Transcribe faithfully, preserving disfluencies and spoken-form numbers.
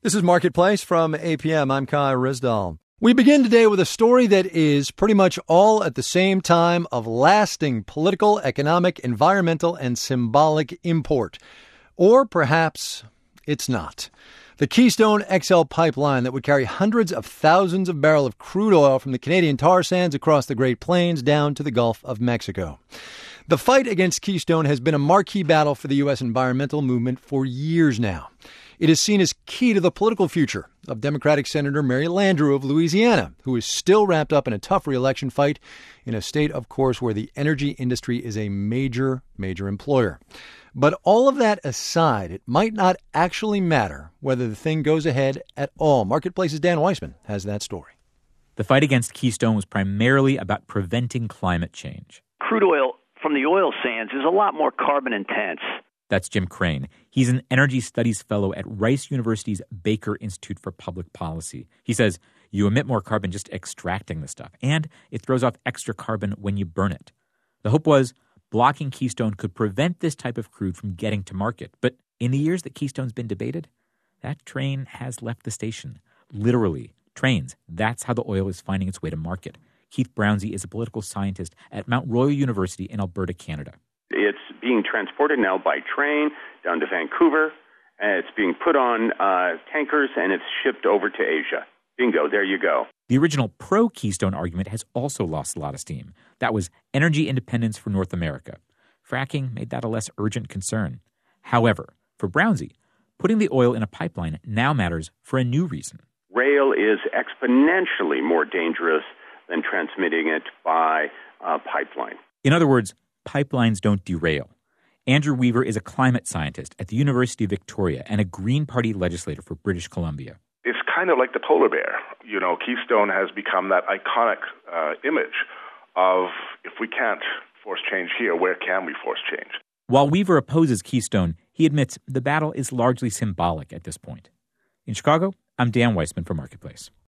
This is Marketplace from A P M. I'm Kai Rizdal. We begin today with a story that is pretty much all at the same time of lasting political, economic, environmental, and symbolic import. Or perhaps it's not. The Keystone X L pipeline that would carry hundreds of thousands of barrels of crude oil from the Canadian tar sands across the Great Plains down to the Gulf of Mexico. The fight against Keystone has been a marquee battle for the U S environmental movement for years now. It is seen as key to the political future of Democratic Senator Mary Landrieu of Louisiana, who is still wrapped up in a tough re-election fight in a state, of course, where the energy industry is a major, major employer. But all of that aside, it might not actually matter whether the thing goes ahead at all. Marketplace's Dan Weissman has that story. The fight against Keystone was primarily about preventing climate change. Crude oil from the oil sands is a lot more carbon intense. That's Jim Crane. He's an energy studies fellow at Rice University's Baker Institute for Public Policy. He says you emit more carbon just extracting the stuff, and it throws off extra carbon when you burn it. The hope was blocking Keystone could prevent this type of crude from getting to market. But in the years that Keystone's been debated, that train has left the station. Literally, trains. That's how the oil is finding its way to market. Keith Brownsey is a political scientist at Mount Royal University in Alberta, Canada. It's being transported now by train down to Vancouver, and it's being put on uh, tankers, and it's shipped over to Asia. Bingo, there you go. The original pro-Keystone argument has also lost a lot of steam. That was energy independence for North America. Fracking made that a less urgent concern. However, for Brownsey, putting the oil in a pipeline now matters for a new reason. Rail is exponentially more dangerous than transmitting it by uh, pipeline. In other words, pipelines don't derail. Andrew Weaver is a climate scientist at the University of Victoria and a Green Party legislator for British Columbia. It's kind of like the polar bear. You know, Keystone has become that iconic uh, image of if we can't force change here, where can we force change? While Weaver opposes Keystone, he admits the battle is largely symbolic at this point. In Chicago, I'm Dan Weissman for Marketplace.